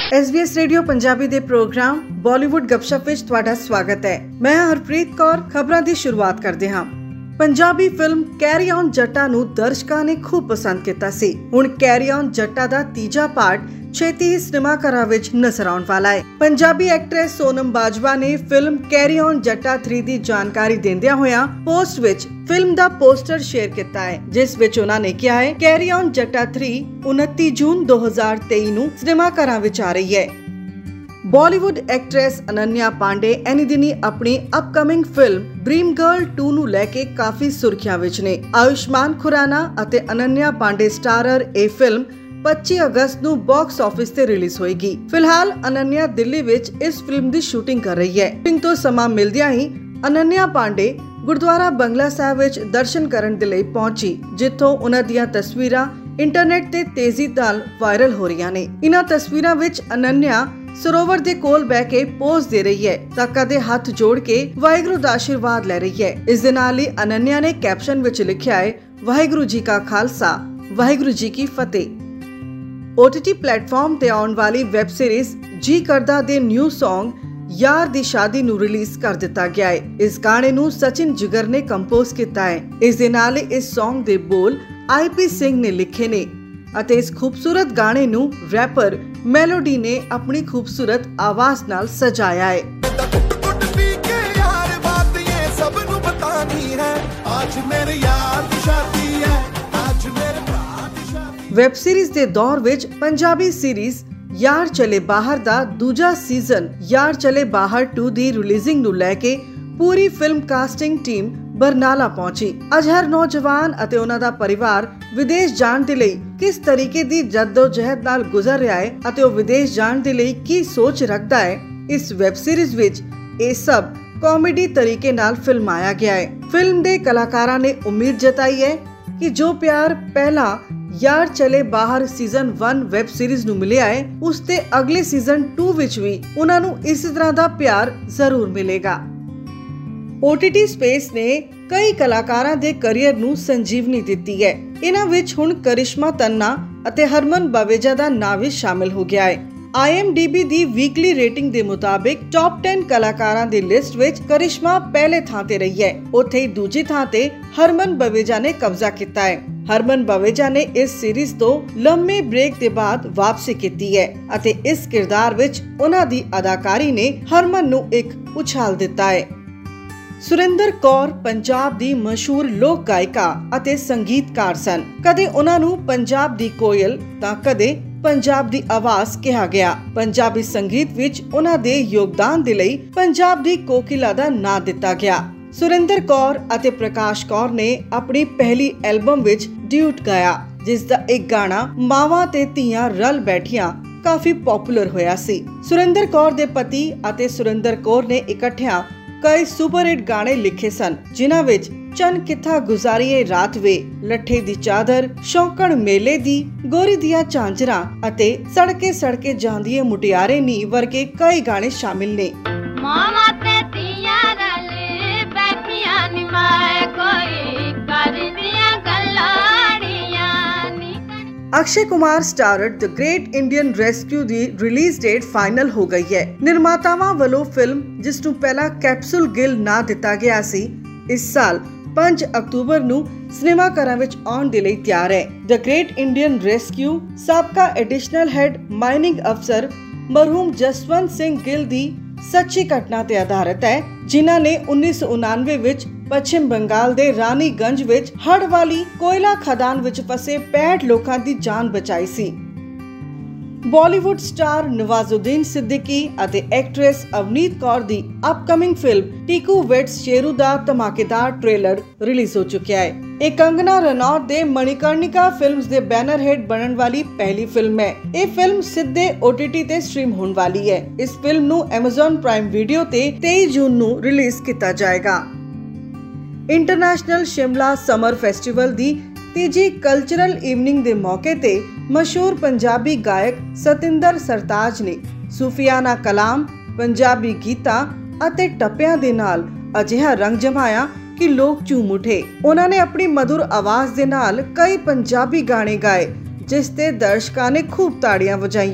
SBS radio Punjabi ਦੇ programme Bollywood ਗਪਸ਼ਪ ਵਿੱਚ ਤੁਹਾਡਾ ਸਵਾਗਤ ਹੈ। ਮੈਂ ਹਰਪ੍ਰੀਤ ਕੌਰ। ਖਬਰਾਂ ਦੀ ਸ਼ੁਰੂਆਤ ਕਰਦੇ ਹਾਂ। Punjabi film carry on Jatta ਨੂੰ ਦਰਸ਼ਕਾਂ ਨੇ ਖੂਬ ਪਸੰਦ ਕੀਤਾ ਸੀ। ਹੁਣ ਕੈਰੀ ਔਨ ਜੱਟਾ ਦਾ ਤੀਜਾ ਪਾਰਟ ਛੇਤੀ ਹੀ ਸਿਨੇਮਾ ਘਰਾਂ ਵਿੱਚ ਨਜ਼ਰ ਆਉਣ ਵਾਲਾ ਹੈ। ਪੰਜਾਬੀ ਐਕਟਰੈਸ ਸੋਨਮ ਬਾਜਵਾ ਨੇ ਫਿਲਮ ਕੈਰੀ ਔਨ ਜੱਟਾ 3 ਦੀ ਜਾਣਕਾਰੀ ਦਿੰਦਿਆਂ ਹੋਇਆਂ ਪੋਸਟ ਵਿੱਚ ਫਿਲਮ ਦਾ ਪੋਸਟਰ ਸ਼ੇਅਰ ਕੀਤਾ ਹੈ, ਜਿਸ ਵਿੱਚ ਉਹਨਾਂ ਨੇ ਕਿਹਾ ਹੈ ਕੈਰੀ ਔਨ ਜੱਟਾ 3 29 ਜੂਨ 2023 ਨੂੰ ਸਿਨੇਮਾ ਘਰਾਂ ਵਿੱਚ ਆ ਰਹੀ ਹੈ। ਬਾਲੀਵੁੱਡ ਐਕਟਰੈਸ ਅਨੰਨਿਆ ਪਾਂਡੇ ਐਨੀ ਦਿਨੀ ਆਪਣੀ ਅਪਕਮਿੰਗ ਫਿਲਮ ਡ੍ਰੀਮ ਗਰਲ 2 ਨੂੰ ਲੈ ਕੇ ਕਾਫੀ ਸੁਰਖੀਆਂ ਵਿੱਚ ਨੇ। ਆਯੁਸ਼ਮਾਨ ਖੁਰਾਨਾ ਅਤੇ ਅਨੰਨਿਆ ਪਾਂਡੇ ਸਟਾਰਰ ਇਹ ਫਿਲਮ 25 ਅਗਸਤ ਨੂੰ ਬਾਕਸ ਆਫਿਸ ਤੇ ਰਿਲੀਜ਼ ਹੋਏਗੀ। ਫਿਲਹਾਲ ਅਨੰਨਿਆ ਦਿੱਲੀ ਵਿੱਚ ਇਸ ਫਿਲਮ ਦੀ ਸ਼ੂਟਿੰਗ ਕਰ ਰਹੀ ਹੈ। ਸ਼ੂਟਿੰਗ ਤੋਂ ਸਮਾਂ ਮਿਲਦਿਆਂ ਹੀ ਅਨੰਨਿਆ ਪਾਂਡੇ ਗੁਰਦੁਆਰਾ ਬੰਗਲਾ ਸਾਹਿਬ ਵਿੱਚ ਦਰਸ਼ਨ ਕਰਨ ਦੇ ਲਈ ਪਹੁੰਚੀ, ਜਿੱਥੋਂ ਉਹਨਾਂ ਦੀਆਂ ਤਸਵੀਰਾਂ ਇੰਟਰਨੈਟ ਤੇ ਤੇਜ਼ੀ ਨਾਲ ਵਾਇਰਲ ਹੋ ਰਹੀਆਂ ਨੇ। ਇਹਨਾਂ ਤਸਵੀਰਾਂ ਵਿੱਚ ਅਨੰਨਿਆ ਸਰੋਵਰ ਦੇ ਕੋਲ ਬਹਿ ਕੇ ਪੋਜ਼ ਦੇ ਰਹੀ ਹੈ ਤਾਂ ਕਦੇ ਹੱਥ ਜੋੜ ਕੇ ਵਾਹਿਗੁਰੂ ਦਾ ਆਸ਼ੀਰਵਾਦ ਲੈ ਰਹੀ ਹੈ। ਇਸ ਦੇ ਨਾਲ ਹੀ ਅਨੰਨਿਆ ਨੇ ਕੈਪਸ਼ਨ ਵਿੱਚ ਲਿਖਿਆ ਹੈ, ਵਾਹਿਗੁਰੂ ਜੀ ਕਾ ਖਾਲਸਾ ਵਾਹਿਗੁਰੂ ਜੀ ਕੀ ਫਤਿਹ। OTT ਪਲੇਟਫਾਰਮ ਤੇ ਆਉਣ ਵਾਲੀ ਵੈਬ ਸੀਰੀਜ਼ ਜੀ ਕਰਦਾ ਦੇ ਨਿਊ ਸੌਂਗ ਯਾਰ ਦੀ ਸ਼ਾਦੀ ਨੂੰ ਰਿਲੀਜ਼ ਕਰ ਦਿੱਤਾ ਗਿਆ ਹੈ। ਇਸ ਗਾਣੇ ਨੂੰ ਸਚਿਨ ਜਿਗਰ ਨੇ ਕੰਪੋਜ਼ ਕੀਤਾ ਹੈ। ਇਸ ਦੇ ਨਾਲ ਹੀ ਇਸ ਸੌਂਗ ਦੇ ਬੋਲ IP ਸਿੰਘ ਨੇ ਲਿਖੇ ਨੇ ਅਤੇ ਇਸ ਖੂਬਸੂਰਤ ਗਾਣੇ ਨੂੰ ਰੈਪਰ ਮੈਲੋਡੀ ਨੇ ਆਪਣੀ ਖੂਬਸੂਰਤ ਆਵਾਜ਼ ਨਾਲ ਸਜਾਇਆ ਹੈ। ਵੈਬ ਸੀਰੀਜ਼ ਦੇ ਦੌਰ ਵਿੱਚ ਪੰਜਾਬੀ ਸੀਰੀਜ਼ ਯਾਰ ਚਲੇ ਬਾਹਰ ਦਾ ਦੂਜਾ ਸੀਜ਼ਨ ਯਾਰ ਚਲੇ ਬਾਹਰ 2 ਦੀ ਰਿਲੀਜ਼ਿੰਗ ਨੂੰ ਲੈ ਕੇ ਪੂਰੀ ਫਿਲਮ ਕਾਸਟਿੰਗ ਟੀਮ ਬਰਨਾਲਾ ਪਹੁੰਚੀ। ਅੱਜ ਹਰ ਨੌਜਵਾਨ ਅਤੇ ਉਹਨਾਂ ਦਾ ਪਰਿਵਾਰ ਵਿਦੇਸ਼ ਜਾਣ ਦੇ ਲਈ ਕਿਸ ਤਰੀਕੇ ਦੀ ਜਦੋਜਹਿਦ ਨਾਲ ਗੁਜ਼ਰ ਰਿਹਾ ਹੈ ਅਤੇ ਉਹ ਵਿਦੇਸ਼ ਜਾਣ ਦੇ ਲਈ ਕੀ ਸੋਚ ਰੱਖਦਾ ਹੈ, ਇਸ ਵੈਬ ਸੀਰੀਜ਼ ਵਿੱਚ ਇਹ ਸਭ ਕਾਮੇਡੀ ਤਰੀਕੇ ਨਾਲ ਫਿਲਮਾਇਆ ਗਿਆ ਹੈ। ਫਿਲਮ ਦੇ ਕਲਾਕਾਰਾਂ ਨੇ ਉਮੀਦ ਜਤਾਈ ਹੈ ਕਿ ਜੋ ਪਿਆਰ ਪਹਿਲਾਂ ਯਾਰ ਚਲੇ ਬਾਹਰ ਸੀਜ਼ਨ 1 ਵੈਬ ਸੀਰੀਜ਼ ਨੂੰ ਮਿਲਿਆ ਹੈ, ਉਸ ਤੇ ਅਗਲੇ ਸੀਜ਼ਨ 2 ਵਿੱਚ ਵੀ ਉਹਨਾਂ ਨੂੰ ਇਸੇ ਤਰ੍ਹਾਂ ਦਾ ਪਿਆਰ ਜ਼ਰੂਰ ਮਿਲੇਗਾ। OTT ਸਪੇਸ ਨੇ ਕਈ ਕਲਾਕਾਰਾਂ ਦੇ ਕੈਰੀਅਰ ਨੂੰ ਸੰਜੀਵਨੀ ਦਿੱਤੀ ਹੈ। ਇਹਨਾਂ ਵਿੱਚ ਹੁਣ ਕਰਿਸ਼ਮਾ ਤੰਨਾ ਅਤੇ ਹਰਮਨ ਬਵੇਜਾ ਦਾ ਨਾਂ ਵੀ ਸ਼ਾਮਿਲ ਹੋ ਗਿਆ ਹੈ। IMDb ਦੀ ਵੀਕਲੀ ਰੇਟਿੰਗ ਦੇ ਮੁਤਾਬਿਕ ਟੌਪ 10 ਕਲਾਕਾਰਾਂ ਦੀ ਲਿਸਟ ਵਿੱਚ ਕਰਿਸ਼ਮਾ ਪਹਿਲੇ ਥਾਂ ਤੇ ਰਹੀ ਹੈ। ਉੱਥੇ ਹੀ ਦੂਜੀ ਥਾਂ ਤੇ ਹਰਮਨ ਬਵੇਜਾ ਨੇ ਕਬਜ਼ਾ ਕੀਤਾ ਹੈ। ਹਰਮਨ ਬਵੇਜਾ ਨੇ ਇਸ ਸੀਰੀਜ਼ ਤੋਂ ਲੰਮੇ ਬ੍ਰੇਕ ਦੇ ਬਾਅਦ ਵਾਪਸੀ ਕੀਤੀ ਹੈ ਅਤੇ ਇਸ ਕਿਰਦਾਰ ਵਿੱਚ ਉਹਨਾਂ ਦੀ ਅਦਾਕਾਰੀ ਨੇ ਹਰਮਨ ਨੂੰ ਇੱਕ ਉਛਾਲ ਦਿੱਤਾ ਹੈ। ਸੁਰਿੰਦਰ ਕੌਰ ਪੰਜਾਬ ਦੀ ਮਸ਼ਹੂਰ ਲੋਕ ਗਾਇਕਾ ਅਤੇ ਸੰਗੀਤਕਾਰ ਸਨ। ਕਦੇ ਉਹਨਾਂ ਨੂੰ ਪੰਜਾਬ ਦੀ ਕੋਇਲ ਤਾਂ ਕਦੇ ਪੰਜਾਬ ਦੀ ਆਵਾਜ਼ ਕਿਹਾ ਗਿਆ। ਪੰਜਾਬੀ ਸੰਗੀਤ ਵਿੱਚ ਉਹਨਾਂ ਦੇ ਯੋਗਦਾਨ ਦੇ ਲਈ ਪੰਜਾਬ ਦੀ ਕੋਕਿਲਾ ਦਾ ਨਾਂ ਦਿੱਤਾ ਗਿਆ। ਸੁਰਿੰਦਰ ਕੌਰ ਅਤੇ ਪ੍ਰਕਾਸ਼ ਕੌਰ ਨੇ ਆਪਣੀ ਪਹਿਲੀ ਐਲਬਮ ਵਿੱਚ ਡਿਊਟ ਗਾਇਆ, ਜਿਸ ਦਾ ਇੱਕ ਗਾਣਾ ਮਾਵਾਂ ਤੇ ਧੀਆਂ ਰਲ ਬੈਠੀਆਂ ਕਾਫੀ ਪਪੂਲਰ ਹੋਇਆ ਸੀ। ਸੁਰਿੰਦਰ ਕੌਰ ਦੇ ਪਤੀ ਅਤੇ ਸੁਰਿੰਦਰ ਕੌਰ ਨੇ ਇਕੱਠਿਆਂ ਕਈ ਸੁਪਰਹਿੱਟ ਗਾਣੇ ਲਿਖੇ ਸਨ, ਜਿਨ੍ਹਾਂ ਵਿੱਚ ਚੰਨ ਕਿੱਥਾ ਗੁਜ਼ਾਰੀਏ ਰਾਤ ਵੇ, ਲੱਠੇ ਦੀ ਚਾਦਰ, ਸ਼ੌਂਕਣ ਮੇਲੇ ਦੀ, ਗੋਰੀ ਦੀਆਂ ਝਾਂਜਰਾਂ ਅਤੇ ਸੜਕੇ ਸੜਕੇ ਜਾਂਦੀਏ ਮੁਟਿਆਰੇ ਨੀ ਵਰਗੇ ਕਈ ਗਾਣੇ ਸ਼ਾਮਿਲ ਨੇ। ਮਾਵਾਂ ਤੇ ਧੀਆਂ ਰਲ ਬੈਠੀਆਂ ਨੀ ਮਾਏ ਕੋਈ ਕਰਦੀਆਂ ਗੱਲਾਂ ਨੀ। Akshay Kumar starrer the great Indian rescue ਦੀ ਰਿਲੀਜ਼ ਡੇਟ ਫਾਈਨਲ ਹੋ ਗਈ ਹੈ। ਨਿਰਮਾਤਾਵਾਂ ਵੱਲੋਂ ਫਿਲਮ, ਜਿਸ ਨੂੰ ਪਹਿਲਾਂ ਕੈਪਸੂਲ ਗਿਲ ਨਾਂ ਦਿੱਤਾ ਗਿਆ ਸੀ, ਇਸ ਸਾਲ 5 ਅਕਤੂਬਰ ਨੂੰ ਸਿਨੇਮਾ ਘਰਾਂ ਵਿੱਚ ਆਉਣ ਦੇ ਲਈ ਤਿਆਰ ਹੈ। ਦ ਗ੍ਰੇਟ ਇੰਡੀਅਨ ਰੈਸਕਿਊ ਸਾਬਕਾ ਐਡੀਸ਼ਨਲ ਹੈਡ ਮਾਈਨਿੰਗ ਅਫਸਰ ਮਰਹੂਮ ਜਸਵੰਤ ਸਿੰਘ ਗਿੱਲ ਦੀ ਸੱਚੀ ਘਟਨਾ ਤੇ ਆਧਾਰਿਤ ਹੈ, ਜਿਨ੍ਹਾਂ ਨੇ 1999 ਵਿੱਚ ਪੱਛਮ ਬੰਗਾਲ ਦੇ ਰਾਨੀਗੰਜ ਵਿੱਚ ਹੜ੍ਹ ਵਾਲੀ ਕੋਇਲਾ ਖਦਾਨ ਵਿੱਚ ਫਸੇ 65 ਲੋਕਾਂ ਦੀ ਜਾਨ ਬਚਾਈ ਸੀ। ਬਾਲੀਵੁੱਡ ਸਟਾਰ ਨਵਾਜ਼ੁਦੀਨ ਸਿੱਦੀਕੀ ਅਤੇ ਐਕਟਰੈਸ ਅਵਨੀਤ ਕੌਰ ਦੀ upcoming film Tiku weds Sheru ਦਾ ਧਮਾਕੇਦਾਰ ਟ੍ਰੇਲਰ ਰਿਲੀਜ਼ ਹੋ ਚੁੱਕਿਆ ਹੈ। ਇਹ ਕੰਗਨਾ ਰਣੌਤ ਦੇ ਮਣੀਕਰਣਿਕਾ ਫਿਲਮਸ ਦੇ ਬੈਨਰ ਹੇਠ ਬਣਨ ਵਾਲੀ ਪਹਿਲੀ ਫਿਲਮ ਹੈ। ਇਹ ਫਿਲਮ ਸਿੱਧੇ OTT ਤੇ ਸਟ੍ਰੀਮ ਹੋਣ ਵਾਲੀ ਹੈ। ਇਸ ਫਿਲਮ ਨੂੰ Amazon ਪ੍ਰਾਈਮ ਵੀਡੀਓ ਤੇ 23 ਜੂਨ ਨੂੰ ਰਿਲੀਜ਼ ਕੀਤਾ ਜਾਏਗਾ। ਇੰਟਰਨੈਸ਼ਨਲ ਸ਼ਿਮਲਾ ਸਮਰ ਫੈਸਟੀਵਲ ਦੀ ਤੀਜੀ ਕਲਚਰਲ ਈਵਨਿੰਗ ਦੇ ਮੌਕੇ ਤੇ ਮਸ਼ਹੂਰ ਪੰਜਾਬੀ ਗਾਇਕ ਸਤਿੰਦਰ ਸਰਤਾਜ ਨੇ ਸੂਫੀਆਨਾ ਕਲਾਮ, ਪੰਜਾਬੀ ਗੀਤਾਂ ਅਤੇ ਟੱਪਿਆਂ ਦੇ ਨਾਲ ਅਜਿਹਾ ਰੰਗ ਜਮਾਇਆ ਕਿ ਲੋਕ ਝੂਮ ਉਠੇ। ਉਹਨਾਂ ਨੇ ਆਪਣੀ ਮਧੁਰ ਆਵਾਜ਼ ਦੇ ਨਾਲ ਕਈ ਪੰਜਾਬੀ ਗਾਣੇ ਗਾਏ, ਜਿਸ ਤੇ ਦਰਸ਼ਕਾਂ ਨੇ ਖੂਬ ਤਾੜੀਆਂ ਵਜਾਈਆਂ।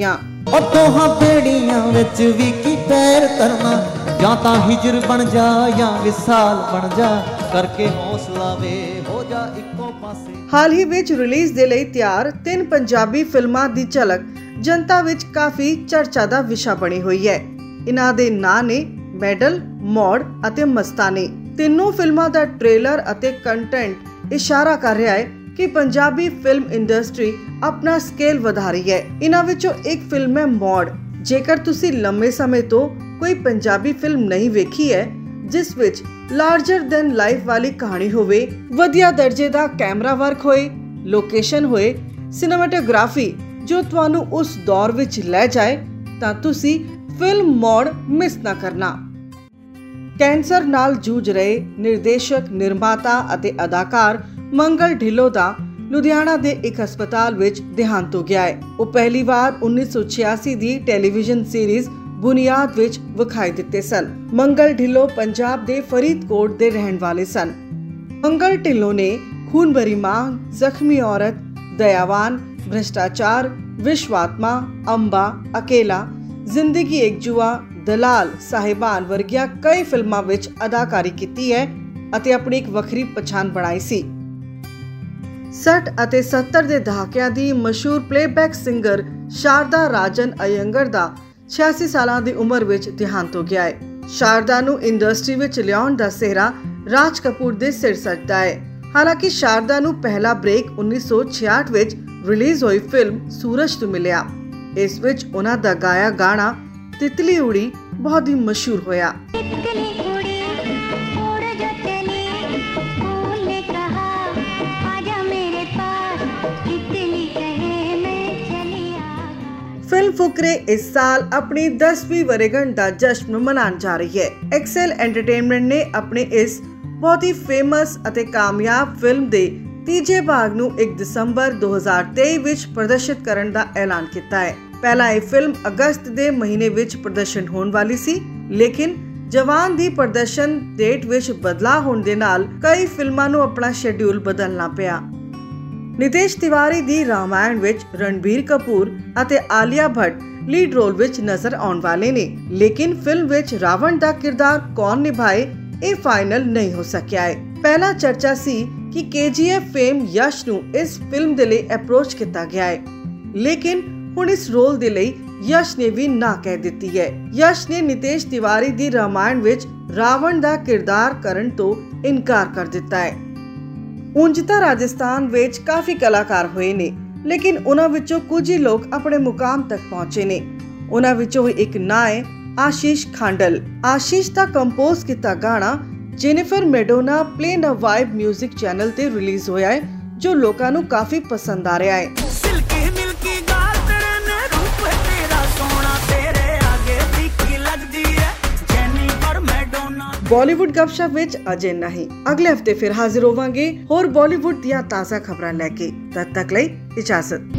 ਉਹ ਦੋਹਾਂ ਬੇੜੀਆਂ ਵਿੱਚ ਵੀ ਕੀ ਪੈਰ ਧਰਨਾ, ਜਾਂ ਤਾਂ ਹਿਜਰ ਬਣ ਜਾ ਜਾਂ ਵਿਸਾਲ ਬਣ ਜਾ, ਕਰਕੇ ਹੌਸਲਾ ਵੇ ਹੋ ਜਾ ਇੱਕੋ ਪਾਸੇ। ਹਾਲ ਹੀ ਵਿੱਚ ਰਿਲੀਜ਼ ਦੇ ਲਈ ਤਿਆਰ 3 ਪੰਜਾਬੀ ਫਿਲਮਾਂ ਦੀ ਝਲਕ ਜਨਤਾ ਵਿੱਚ ਕਾਫੀ ਚਰਚਾ ਦਾ ਵਿਸ਼ਾ ਬਣੀ ਹੋਈ ਹੈ। ਇਹਨਾਂ ਦੇ ਨਾਂ ਨੇ ਮੈਡਲ, ਮੌੜ ਅਤੇ ਮਸਤਾਨੀ। ਤਿੰਨੋਂ ਫਿਲਮਾਂ ਦਾ ਟ੍ਰੇਲਰ ਅਤੇ ਕੰਟੈਂਟ ਇਸ਼ਾਰਾ ਕਰ ਰਿਹਾ ਹੈ ਕਿ ਪੰਜਾਬੀ ਫਿਲਮ ਇੰਡਸਟਰੀ ਆਪਣਾ ਸਕੇਲ ਵਧਾ ਰਹੀ ਹੈ। ਇਹਨਾਂ ਵਿੱਚੋਂ ਇੱਕ ਫਿਲਮ ਹੈ ਮੌੜ। ਜੇਕਰ ਤੁਸੀਂ ਲੰਮੇ ਸਮੇਂ ਤੋਂ ਕੋਈ ਪੰਜਾਬੀ ਫਿਲਮ ਨਹੀਂ ਵੇਖੀ ਹੈ ਜਿਸ ਵਿੱਚ ਲਾਰਜਰ ਦੈਨ ਲਾਈਫ ਵਾਲੀ ਕਹਾਣੀ ਹੋਵੇ, ਵਧੀਆ ਦਰਜੇ ਦਾ ਕੈਮਰਾ ਵਰਕ ਹੋਏ, ਲੋਕੇਸ਼ਨ ਹੋਏ, ਸਿਨੇਮੈਟੋਗ੍ਰਾਫੀ ਜੋ ਤੁਹਾਨੂੰ ਉਸ ਦੌਰ ਵਿੱਚ ਲੈ ਜਾਏ, ਤਾਂ ਤੁਸੀਂ ਫਿਲਮ ਮੌੜ ਮਿਸ ਨਾ ਕਰਨਾ। ਕੈਂਸਰ ਨਾਲ ਜੂਝ ਰਹੇ ਨਿਰਦੇਸ਼ਕ, ਨਿਰਮਾਤਾ ਅਤੇ ਅਦਾਕਾਰ ਮੰਗਲ ਢਿੱਲੋਂ ਦਾ ਲੁਧਿਆਣਾ ਦੇ ਇੱਕ ਹਸਪਤਾਲ ਵਿੱਚ ਦੇਹਾਂਤ ਹੋ ਗਿਆ ਹੈ। ਉਹ ਪਹਿਲੀ ਵਾਰ 1986 ਦੀ ਟੈਲੀਵਿਜ਼ਨ ਸੀਰੀਜ਼ ਬੁਨਿਆਦ ਵਿੱਚ ਵਿਖਾਈ ਦਿੱਤੇ ਸਨ। ਮੰਗਲ ਢਿੱਲੋਂ ਪੰਜਾਬ ਦੇ ਫਰੀਦਕੋਟ ਦੇ ਰਹਿਣ ਵਾਲੇ ਸਨ। ਮੰਗਲ ਢਿੱਲੋਂ ਨੇ ਖੂਨ ਭਰੀ ਮਾਂਗ, ਜ਼ਖਮੀ ਔਰਤ, ਦयावान, भ्रष्टाचार, विश्वात्मा, अंबा, अकेला, जिंदगी एक जुआ, दलाल, साहिबान ਵਰਗੀਆਂ ਕਈ ਫਿਲਮਾਂ ਵਿੱਚ ਅਦਾਕਾਰੀ ਕੀਤੀ ਹੈ ਅਤੇ ਆਪਣੀ ਇੱਕ ਵੱਖਰੀ ਪਛਾਣ ਬਣਾਈ ਸੀ। 60 ਅਤੇ 70 ਦੇ ਦਹਾਕਿਆਂ ਦੀ ਮਸ਼ਹੂਰ ਪਲੇਬੈਕ ਸਿੰਗਰ ਸ਼ਾਰਦਾ ਰਾਜਨ ਅਯੰਗਰ ਦਾ 86 ਸਾਲਾਂ ਦੀ ਉਮਰ ਵਿੱਚ ਦੇਹਾਂਤ ਹੋ ਗਿਆ ਹੈ। ਸ਼ਾਰਦਾ ਨੂੰ ਇੰਡਸਟਰੀ ਵਿੱਚ ਲਿਆਉਣ ਦਾ ਸਿਹਰਾ ਰਾਜ ਕਪੂਰ ਦੇ ਸਿਰ ਸੱਜਦਾ ਹੈ। ਹਾਲਾਂਕਿ ਸ਼ਾਰਦਾ ਨੂੰ ਪਹਿਲਾ ਬ੍ਰੇਕ 1966 ਵਿੱਚ ਰਿਲੀਜ਼ ਹੋਈ ਫਿਲਮ ਸੂਰਜ ਤੋਂ ਮਿਲਿਆ। ਇਸ ਵਿੱਚ ਉਹਨਾਂ ਦਾ ਗਾਇਆ ਗਾਣਾ ਤਿਤਲੀ ਉੜੀ ਬਹੁਤ ਹੀ ਮਸ਼ਹੂਰ ਹੋਇਆ। फिल्म फुकरे इस साल अपनी 10वीं वर्षगांठ का जश्न मनाने जा रही है। एक्सेल एंटरटेनमेंट ने अपने इस बहुत ही फेमस ਅਤੇ ਕਾਮਯਾਬ ਫਿਲਮ ਦੇ ਤੀਜੇ ਭਾਗ ਨੂੰ 1 ਦਸੰਬਰ 2023 ਵਿੱਚ ਪ੍ਰਦਰਸ਼ਿਤ ਕਰਨ ਦਾ ਐਲਾਨ ਕੀਤਾ ਹੈ। ਪਹਿਲਾਂ ਇਹ ਫਿਲਮ ਅਗਸਤ ਦੇ ਮਹੀਨੇ ਵਿੱਚ ਪ੍ਰਦਰਸ਼ਨ ਹੋਣ ਵਾਲੀ ਸੀ, ਲੇਕਿਨ ਜਵਾਨ ਦੀ ਪ੍ਰਦਰਸ਼ਨ ਡੇਟ ਵਿੱਚ ਬਦਲਾਅ ਹੋਣ ਦੇ ਨਾਲ ਕਈ ਫਿਲਮਾਂ ਨੂੰ ਆਪਣਾ ਸ਼ੈਡਿਊਲ ਬਦਲਣਾ ਪਿਆ। ਨਿਤੇਸ਼ ਤਿਵਾਰੀ ਦੀ ਰਾਮਾਇਣ ਵਿੱਚ ਰਣਬੀਰ ਕਪੂਰ ਅਤੇ ਆਲੀਆ ਭੱਟ ਲੀਡ ਰੋਲ ਵਿੱਚ ਨਜ਼ਰ ਆਉਣ ਵਾਲੇ ਨੇ, ਲੇਕਿਨ ਫਿਲਮ ਵਿੱਚ ਰਾਵਣ ਦਾ ਕਿਰਦਾਰ ਕੌਣ ਨਿਭਾਏ ਇਹ ਫਾਈਨਲ ਨਹੀਂ ਹੋ ਸਕਿਆ ਹੈ। ਪਹਿਲਾ ਚਰਚਾ ਸੀ ਕਿ KGF ਫੇਮ ਯਸ਼ ਨੂੰ ਇਸ ਫਿਲਮ ਦੇ ਲਈ ਅਪਰੋਚ ਕੀਤਾ ਗਿਆ ਹੈ, ਲੇਕਿਨ ਹੁਣ ਇਸ ਰੋਲ ਦੇ ਲਈ ਯਸ਼ ਨੇ ਵੀ ਨਾ ਕਹਿ ਦਿੱਤੀ ਹੈ। ਯਸ਼ ਨੇ ਨਿਤੇਸ਼ ਤਿਵਾਰੀ ਦੀ ਰਾਮਾਇਣ ਵਿੱਚ ਰਾਵਣ ਦਾ ਕਿਰਦਾਰ ਕਰਨ ਤੋਂ ਇਨਕਾਰ ਕਰ ਦਿੱਤਾ ਹੈ। ਉਂਝ ਤਾਂ ਰਾਜਸਥਾਨ ਵਿੱਚ ਕਾਫੀ ਕਲਾਕਾਰ ਹੋਏ ਨੇ, ਲੇਕਿਨ ਉਹਨਾਂ ਵਿੱਚੋਂ ਕੁਝ ਹੀ ਲੋਕ ਆਪਣੇ ਮੁਕਾਮ ਤੱਕ ਪਹੁੰਚੇ ਨੇ। ਉਹਨਾਂ ਵਿੱਚੋਂ ਇੱਕ ਨਾਂ ਹੈ ਆਸ਼ੀਸ਼ ਖਾਂਡਲ। ਆਸ਼ੀਸ਼ ਦਾ ਕੰਪੋਜ਼ ਕੀਤਾ ਗਾਣਾ Jennifer Madonna plain a vibe music channel ਤੇ ਰਿਲੀਜ਼ ਹੋਇਆ ਹੈ, ਜੋ ਲੋਕਾਂ ਨੂੰ ਕਾਫੀ ਪਸੰਦ ਆ ਰਿਹਾ ਹੈ। ਬਾਲੀਵੁੱਡ ਗੱਪਸ਼ਪ ਵਿੱਚ ਅਜੇ ਨਹੀਂ, ਅਗਲੇ ਹਫਤੇ ਫਿਰ ਹਾਜ਼ਰ ਹੋਵਾਂਗੇ ਹੋਰ ਬਾਲੀਵੁੱਡ ਦੀਆਂ ਤਾਜ਼ਾ ਖਬਰਾਂ ਲੈ ਕੇ। ਤਦ ਤੱਕ ਲਈ ਇਜਾਜ਼ਤ।